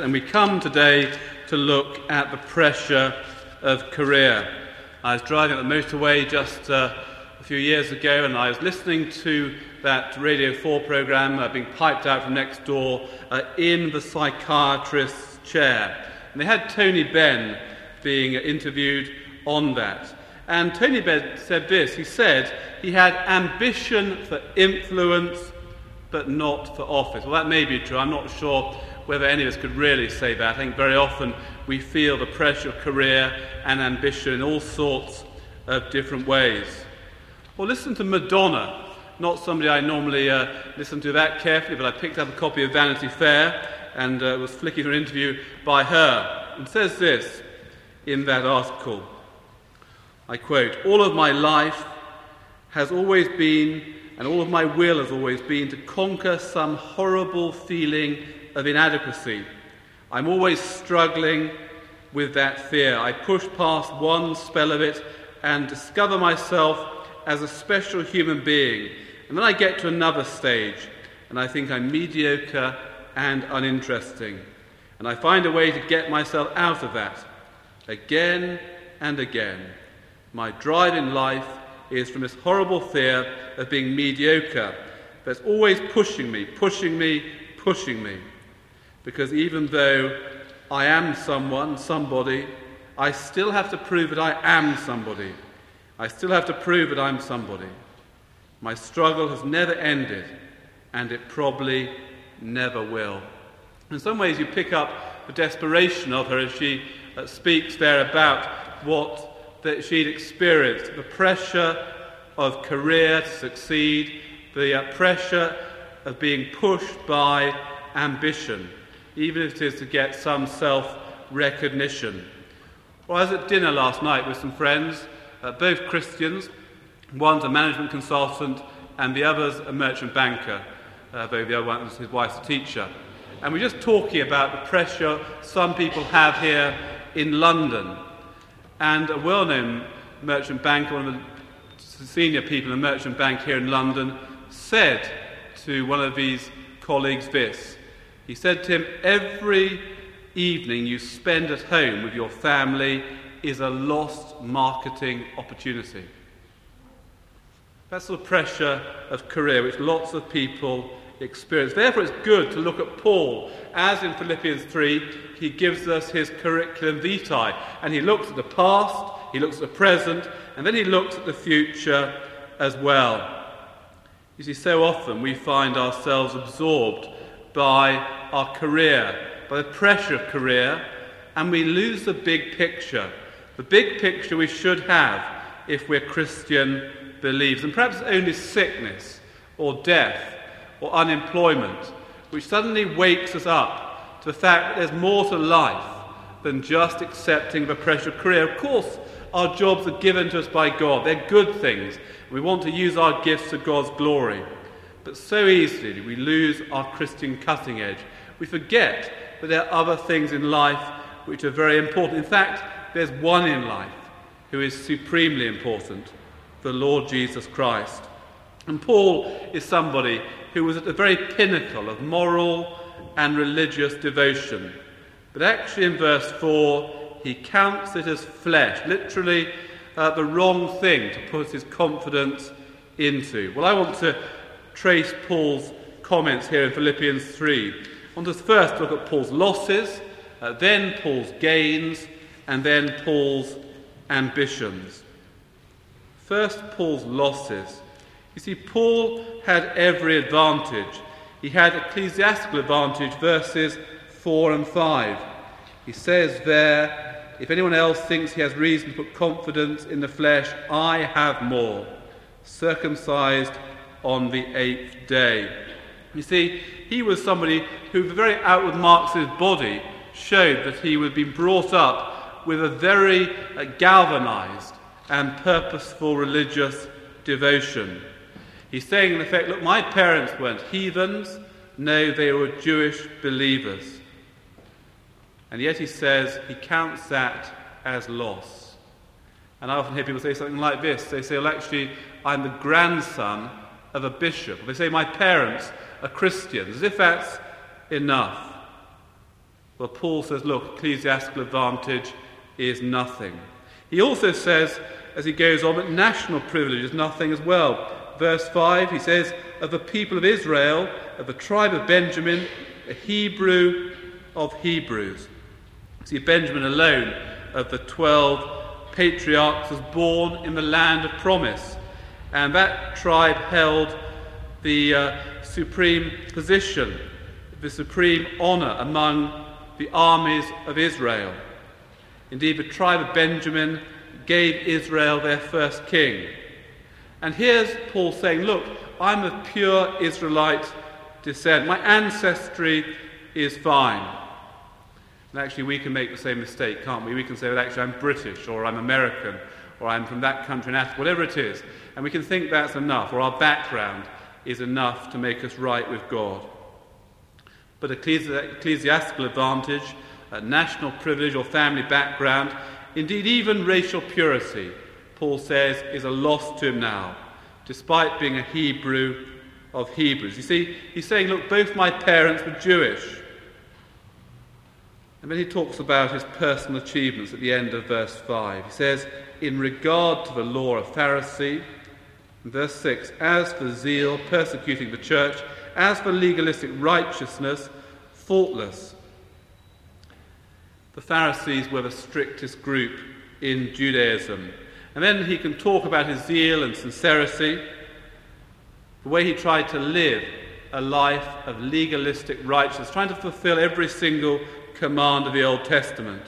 and we come today to look at the pressure of career. I was driving up the motorway just a few years ago, and I was listening to that Radio 4 programme being piped out from next door in the psychiatrist's chair. And they had Tony Benn being interviewed on that. And Tony Benn said this. He said he had ambition for influence, but not for office. Well, that may be true. I'm not sure whether any of us could really say that. I think very often we feel the pressure of career and ambition in all sorts of different ways. Well, listen to Madonna. Not somebody I normally listen to that carefully, but I picked up a copy of Vanity Fair and was flicking through an interview by her. And says this in that article, I quote, "All of my life has always been, and all of my will has always been, to conquer some horrible feeling of inadequacy. I'm always struggling with that fear. I push past one spell of it and discover myself as a special human being. And then I get to another stage, and I think I'm mediocre and uninteresting. And I find a way to get myself out of that, again and again. My drive in life is from this horrible fear of being mediocre, but it's always pushing me. Because even though I am somebody, I still have to prove that I am somebody. I still have to prove that I'm somebody. My struggle has never ended, and it probably never will." In some ways you pick up the desperation of her as she speaks there about what that she'd experienced, the pressure of career to succeed, the pressure of being pushed by ambition, even if it is to get some self-recognition. Well, I was at dinner last night with some friends, both Christians. One's a management consultant and the other's a merchant banker, though the other one, his wife's a teacher. And we're just talking about the pressure some people have here in London. And a well-known merchant banker, one of the senior people in the merchant bank here in London, said to one of these colleagues this. He said to him, "Every evening you spend at home with your family is a lost marketing opportunity." That's the pressure of career which lots of people experience. Therefore, it's good to look at Paul. As in Philippians 3, he gives us his curriculum vitae, and he looks at the past, he looks at the present, and then he looks at the future as well. You see, so often we find ourselves absorbed by our career, by the pressure of career, and we lose the big picture we should have if we're Christian believers. And perhaps only sickness or death or unemployment which suddenly wakes us up to the fact that there's more to life than just accepting the pressure of career. Of course, our jobs are given to us by God. They're good things. We want to use our gifts to God's glory. But so easily we lose our Christian cutting edge. We forget that there are other things in life which are very important. In fact, there's one in life who is supremely important, the Lord Jesus Christ. And Paul is somebody who was at the very pinnacle of moral and religious devotion. But actually in verse 4, he counts it as flesh, literally the wrong thing to put his confidence into. Well, I want to trace Paul's comments here in Philippians 3. I want to first look at Paul's losses, then Paul's gains, and then Paul's ambitions. First, Paul's losses. You see, Paul had every advantage. He had ecclesiastical advantage, verses 4 and 5. He says there, "If anyone else thinks he has reason to put confidence in the flesh, I have more, circumcised on the 8th day." You see, he was somebody who the very outward marks of his body showed that he had been brought up with a very galvanized and purposeful religious devotion. He's saying in effect, look, my parents weren't heathens, no, they were Jewish believers. And yet he says he counts that as loss. And I often hear people say something like this. They say, well, actually, I'm the grandson of a bishop. They say, my parents are Christians, as if that's enough. Well, Paul says, look, ecclesiastical advantage is nothing. He also says, as he goes on, that national privilege is nothing as well. Verse 5, he says, of the people of Israel, of the tribe of Benjamin, a Hebrew of Hebrews. See, Benjamin alone of the 12 patriarchs was born in the land of promise, and that tribe held the supreme position, the supreme honour among the armies of Israel. Indeed, the tribe of Benjamin gave Israel their first king. And here's Paul saying, look, I'm of pure Israelite descent. My ancestry is fine. And actually we can make the same mistake, can't we? We can say, well, actually I'm British, or I'm American, or I'm from that country in Africa, whatever it is. And we can think that's enough, or our background is enough to make us right with God. But ecclesiastical advantage, national privilege or family background, indeed even racial purity, Paul says, is a loss to him now, despite being a Hebrew of Hebrews. You see, he's saying, look, both my parents were Jewish. And then he talks about his personal achievements at the end of verse 5. He says, in regard to the law of Pharisee, in verse 6, as for zeal, persecuting the church, as for legalistic righteousness, faultless. The Pharisees were the strictest group in Judaism. And then he can talk about his zeal and sincerity, the way he tried to live a life of legalistic righteousness, trying to fulfill every single command of the Old Testament.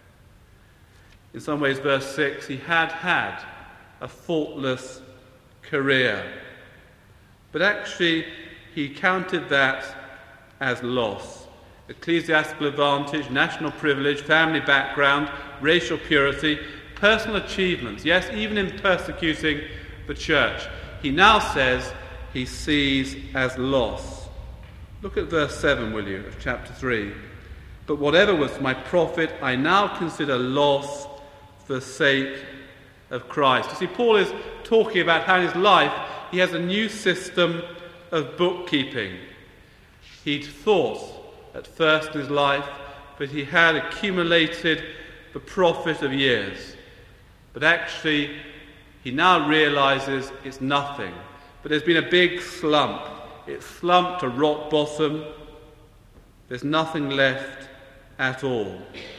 In some ways, verse 6, he had a faultless career. But actually, he counted that as loss. Ecclesiastical advantage, national privilege, family background, racial purity, personal achievements, yes, even in persecuting the church, he now says he sees as loss. Look at verse 7, will you, of chapter 3. But whatever was my profit, I now consider loss for the sake of Christ. You see, Paul is talking about how in his life he has a new system of bookkeeping. He'd thought at first in his life that he had accumulated the profit of years. But actually, he now realizes it's nothing. But there's been a big slump. It's slumped to rock bottom. There's nothing left at all.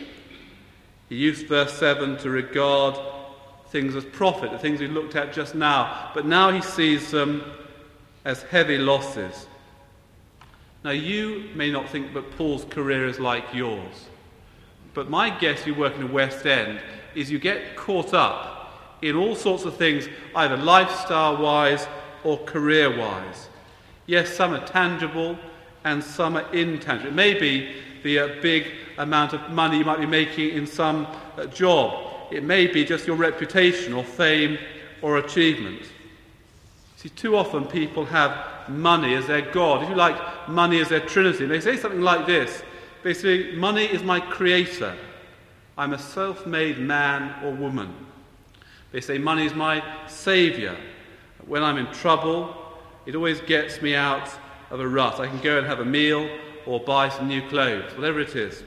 He used verse 7 to regard things as profit, the things we looked at just now. But now he sees them as heavy losses. Now, you may not think that Paul's career is like yours. But my guess, you work in the West End, is you get caught up in all sorts of things, either lifestyle-wise or career-wise. Yes, some are tangible and some are intangible. It may be the big amount of money you might be making in some job. It may be just your reputation or fame or achievement. See, too often people have money as their God. If you like, money as their Trinity. They say something like this. They say, money is my creator. I'm a self-made man or woman. They say, money is my saviour. When I'm in trouble, it always gets me out of a rut. I can go and have a meal or buy some new clothes, whatever it is.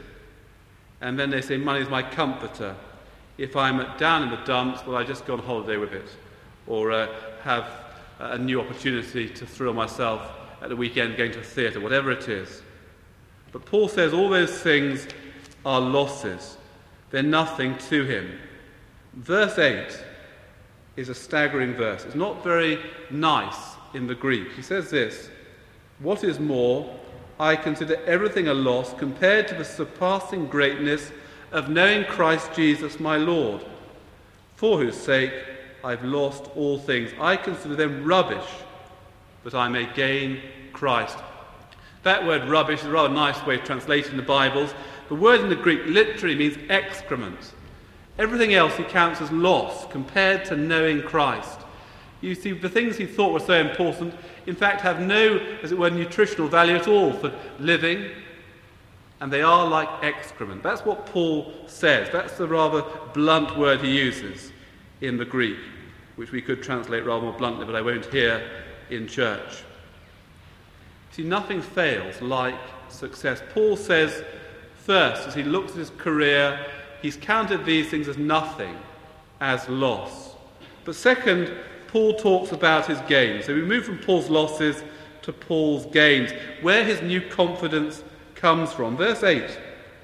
And then they say, money is my comforter. If I'm down in the dumps, well, I just go on holiday with it. Or have a new opportunity to thrill myself at the weekend going to the theatre, whatever it is. But Paul says all those things are losses. They're nothing to him. Verse 8 is a staggering verse. It's not very nice in the Greek. He says this, what is more, I consider everything a loss compared to the surpassing greatness of knowing Christ Jesus my Lord, for whose sake I've lost all things. I consider them rubbish, that I may gain Christ. That word rubbish is a rather nice way of translating the Bibles. The word in the Greek literally means excrement. Everything else he counts as loss compared to knowing Christ. You see, the things he thought were so important, in fact, have no, as it were, nutritional value at all for living, and they are like excrement. That's what Paul says. That's the rather blunt word he uses in the Greek, which we could translate rather more bluntly, but I won't here in church. See, nothing fails like success. Paul says First, as he looks at his career, he's counted these things as nothing, as loss. But second, Paul talks about his gains. So we move from Paul's losses to Paul's gains, where his new confidence comes from. Verse 8.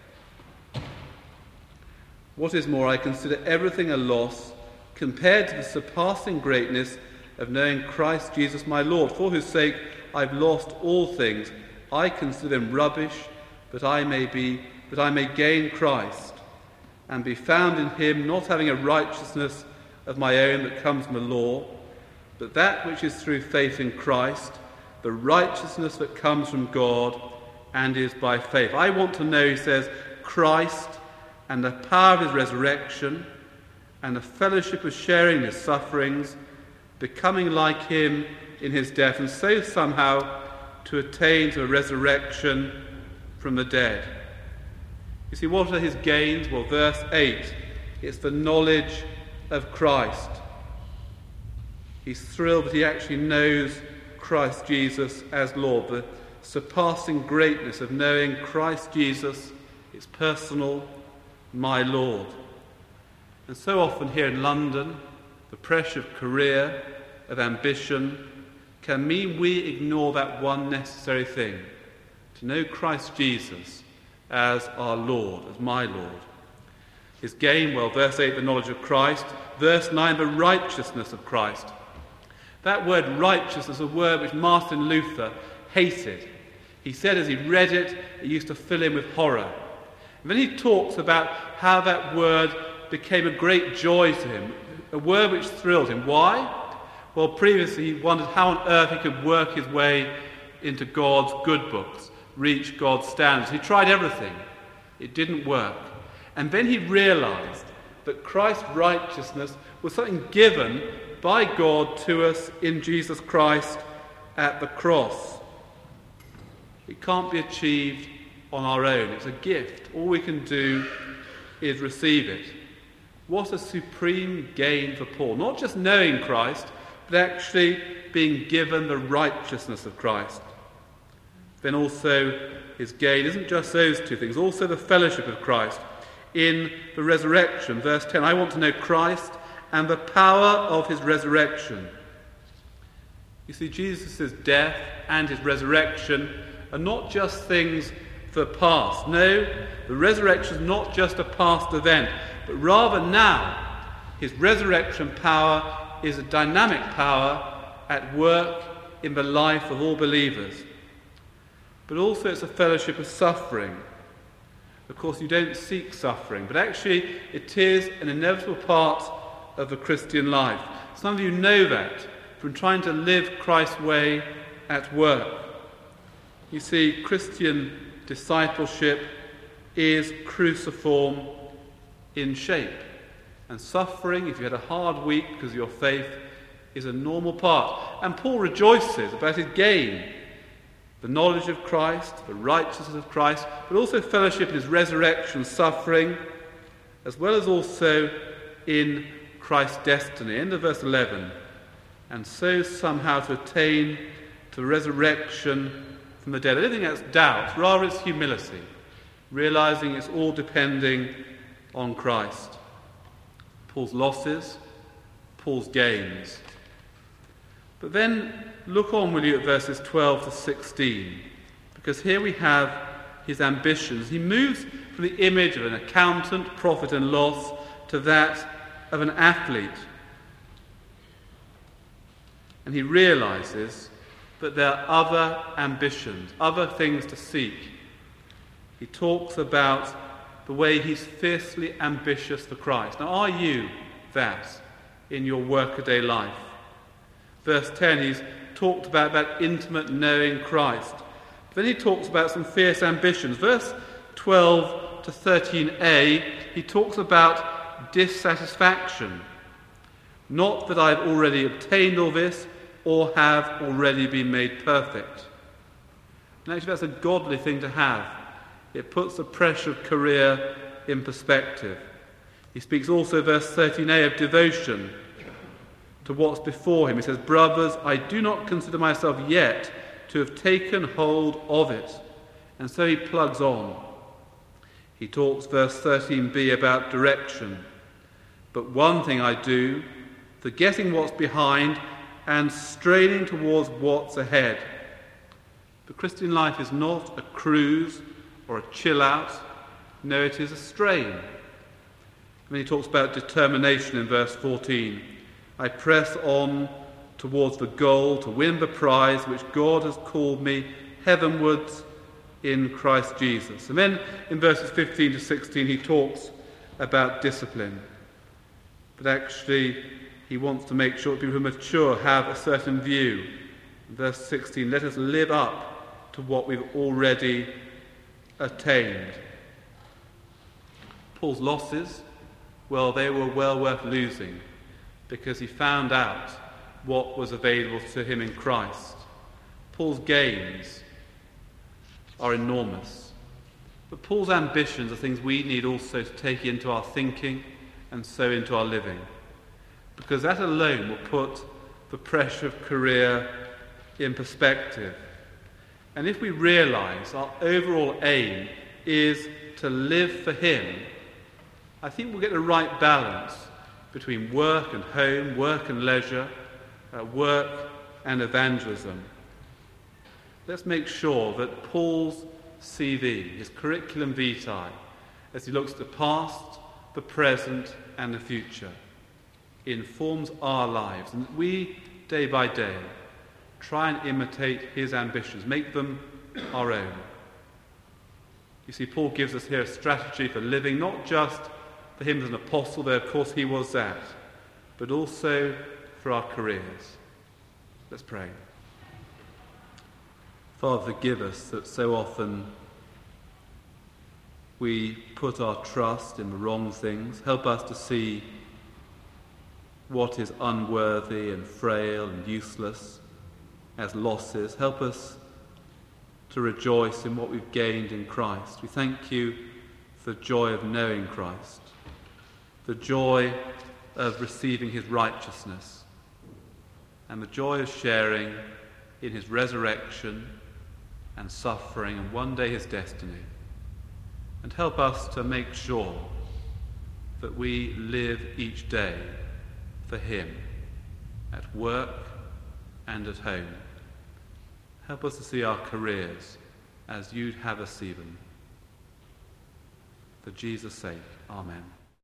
What is more, I consider everything a loss compared to the surpassing greatness of knowing Christ Jesus my Lord, for whose sake I've lost all things. I consider them rubbish, that I may gain Christ, and be found in him, not having a righteousness of my own that comes from the law, but that which is through faith in Christ, the righteousness that comes from God and is by faith. I want to know, he says, Christ and the power of his resurrection and the fellowship of sharing his sufferings, becoming like him in his death, and so somehow to attain to a resurrection from the dead. You see, what are his gains? Well, verse 8, it's the knowledge of Christ. He's thrilled that he actually knows Christ Jesus as Lord. The surpassing greatness of knowing Christ Jesus, it's personal, my Lord. And so often here in London, the pressure of career, of ambition, can mean we ignore that one necessary thing, to know Christ Jesus as our Lord, as my Lord. His gain, well, verse 8, the knowledge of Christ. Verse 9, the righteousness of Christ. That word righteousness is a word which Martin Luther hated. He said as he read it, it used to fill him with horror. And then he talks about how that word became a great joy to him, a word which thrilled him. Why? Well, previously he wondered how on earth he could work his way into God's good books, reach God's standards. He tried everything. It didn't work. And then he realized that Christ's righteousness was something given by God to us in Jesus Christ at the cross. It can't be achieved on our own. It's a gift. All we can do is receive it. What a supreme gain for Paul. Not just knowing Christ, but actually being given the righteousness of Christ. Then also his gain isn't just those two things, also the fellowship of Christ in the resurrection. Verse 10, I want to know Christ and the power of his resurrection. You see, Jesus' death and his resurrection are not just things for the past. No, the resurrection is not just a past event, but rather now his resurrection power is a dynamic power at work in the life of all believers. But also it's a fellowship of suffering. Of course, you don't seek suffering, but actually it is an inevitable part of the Christian life. Some of you know that from trying to live Christ's way at work. You see, Christian discipleship is cruciform in shape. And suffering, if you had a hard week because of your faith, is a normal part. And Paul rejoices about his gain, the knowledge of Christ, the righteousness of Christ, but also fellowship in his resurrection, suffering, as well as also in Christ's destiny. End of verse 11. And so somehow to attain to resurrection from the dead. I don't think that's doubt, rather it's humility, realizing it's all depending on Christ. Paul's losses, Paul's gains. But then look on, will you, at verses 12 to 16, because here we have his ambitions. He moves from the image of an accountant, profit and loss, to that of an athlete. And he realizes that there are other ambitions, other things to seek. He talks about the way he's fiercely ambitious for Christ. Now, are you that in your workaday life? Verse 10, he's talked about that intimate knowing Christ. Then he talks about some fierce ambitions. Verse 12 to 13a, he talks about dissatisfaction. Not that I've already obtained all this or have already been made perfect. And actually that's a godly thing to have. It puts the pressure of career in perspective. He speaks also, verse 13a, of devotion to what's before him. He says, brothers, I do not consider myself yet to have taken hold of it. And so he plugs on. He talks, verse 13b, about direction. But one thing I do, forgetting what's behind and straining towards what's ahead. The Christian life is not a cruise or a chill out. No, it is a strain. When he talks about determination in verse 14, I press on towards the goal to win the prize which God has called me heavenwards in Christ Jesus. And then in verses 15 to 16 he talks about discipline. But actually he wants to make sure that people who are mature have a certain view. In verse 16, let us live up to what we've already attained. Paul's losses, well, they were well worth losing because he found out what was available to him in Christ. Paul's gains are enormous. But Paul's ambitions are things we need also to take into our thinking and so into our living. Because that alone will put the pressure of career in perspective. And if we realise our overall aim is to live for him, I think we'll get the right balance between work and home, work and leisure, work and evangelism. Let's make sure that Paul's CV, his curriculum vitae, as he looks at the past, the present and the future, informs our lives, and that we, day by day, try and imitate his ambitions, make them our own. You see, Paul gives us here a strategy for living, not just for him as an apostle, though of course he was that, but also for our careers. Let's pray. Father, forgive us that so often we put our trust in the wrong things. Help us to see what is unworthy and frail and useless as losses. Help us to rejoice in what we've gained in Christ. We thank you for the joy of knowing Christ, the joy of receiving his righteousness, and the joy of sharing in his resurrection and suffering and one day his destiny. And help us to make sure that we live each day for him, at work and at home. Help us to see our careers as you'd have us see them. For Jesus' sake, amen.